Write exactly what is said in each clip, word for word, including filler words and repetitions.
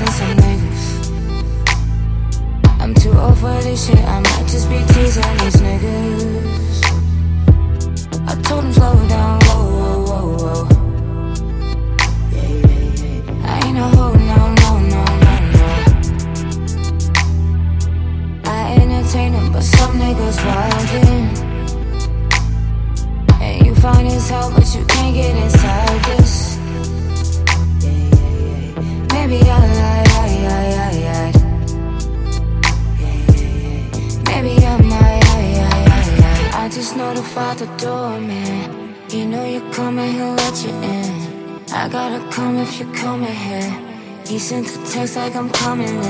and some niggas. I'm too old for this shit, I might just be teasing these niggas. I told him slow down, whoa, whoa, whoa, whoa. Yeah, yeah, yeah. I ain't a hoe, no, no, no, no, no. I entertain them, but some niggas wildin'. And you fine as hell, but you can't get inside this. Yeah, yeah, yeah. Maybe I lied, I, I, I, I. Yeah, yeah, yeah. Maybe I might, I, I, I, I. I just notified the doorman. You know you're coming, he'll let you in. I gotta come if you're coming here. He sent a text like I'm coming in.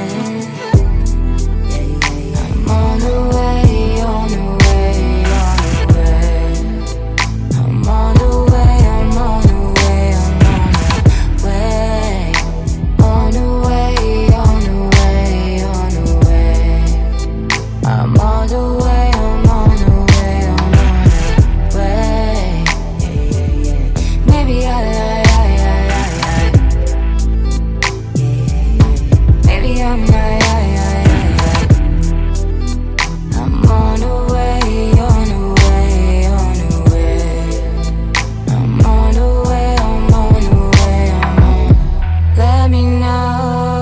I'm on the way, on the way, on the way. I'm on the way, I'm on the way, I'm on the way. On the way, on the way, on the way. I'm on the way, I'm on the way, I'm on the way. Yeah, yeah, yeah. Maybe I lie, I, I, I, I. Yeah, yeah, yeah. Maybe I'm lie, I, I, I, I. I'm on the way, on the way, on the way. I'm on the way, I'm on the way, I'm on. Let me know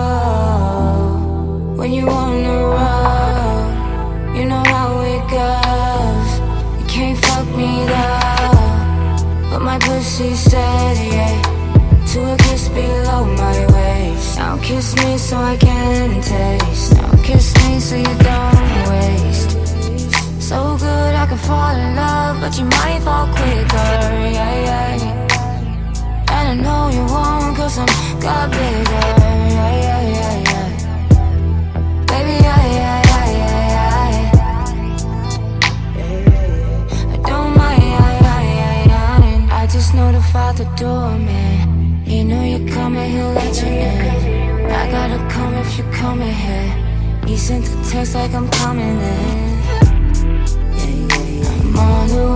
when you wanna roll. You know how it goes. You can't fuck me though, but my pussy steady, yeah. To a kiss below my waist. Now kiss me so I can taste. Now kiss me so you don't waste. So good I can fall in love, but you might fall quicker, yeah, yeah. And I know you won't, cause I'm got bigger, yeah, yeah, yeah, yeah. Baby, yeah, yeah, yeah, yeah, yeah. I don't mind, yeah, yeah, yeah, yeah. I just notified the doorman. You know you're coming, he'll let you in. I gotta come if you're coming here. He sent a text like I'm coming in. Yeah, yeah, yeah. I'm on the